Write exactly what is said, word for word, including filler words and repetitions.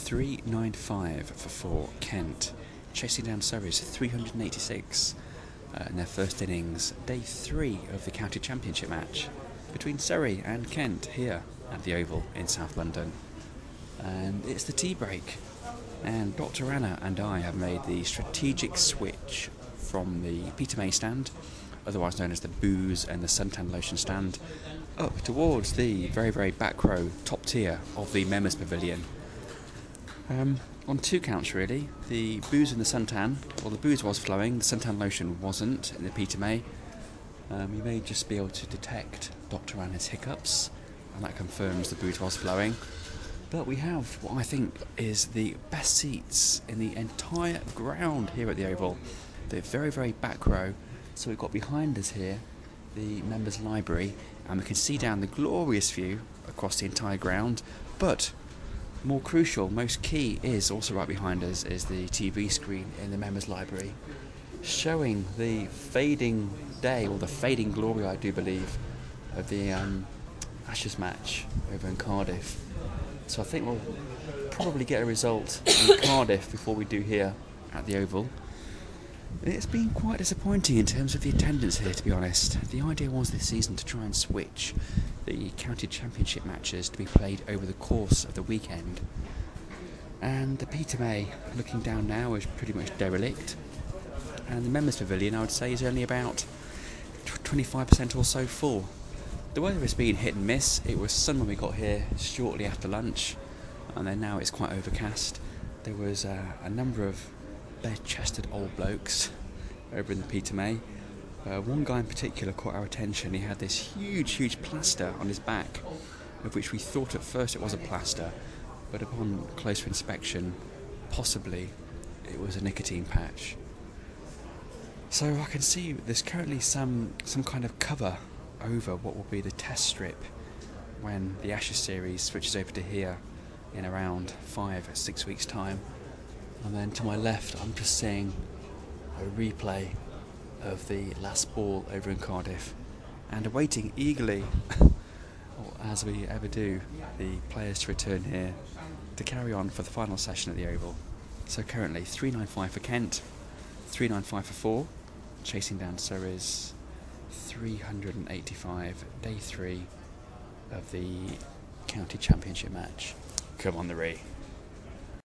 three ninety-five for four, Kent, chasing down Surrey's three hundred eighty-six uh, in their first innings. Day three of the county championship match between Surrey and Kent here at the Oval in South London. And it's the tea break, and Doctor Anna and I have made the strategic switch from the Peter May stand, otherwise known as the booze and the suntan lotion stand, up towards the very, very back row, top tier of the members' pavilion. Um, on two counts really. The booze and the suntan, well, the booze was flowing, the suntan lotion wasn't in the Peter May. Um, you may just be able to detect Doctor Anna's hiccups, and that confirms the booze was flowing. But we have what I think is the best seats in the entire ground here at the Oval. The very, very back row. So we've got behind us here the members' library, and we can see down the glorious view across the entire ground. But more crucial, most key, is also right behind us is the T V screen in the members' library, showing the fading day, or the fading glory, I do believe, of the um, Ashes match over in Cardiff. So I think we'll probably get a result in Cardiff before we do here at the Oval. It's been quite disappointing in terms of the attendance here, to be honest. The idea was this season to try and switch the county championship matches to be played over the course of the weekend. And the Peter May, looking down now, is pretty much derelict. And the members' pavilion, I would say, is only about twenty-five percent or so full. The weather has been hit and miss. It was sun when we got here shortly after lunch, and then now it's quite overcast. There was uh, a number of bare-chested old blokes over in the Peter May. Uh, one guy in particular caught our attention. He had this huge, huge plaster on his back, of which we thought at first it was a plaster, but upon closer inspection, possibly it was a nicotine patch. So I can see there's currently some some kind of cover over what will be the test strip when the Ashes series switches over to here in around five, six weeks' time. And then to my left, I'm just seeing a replay of the last ball over in Cardiff, and awaiting eagerly, or as we ever do, the players to return here to carry on for the final session at the Oval. So currently three ninety-five for Kent, three ninety-five for four, chasing down Surrey's three hundred eighty-five, day three of the county championship match. Come on, the Ree.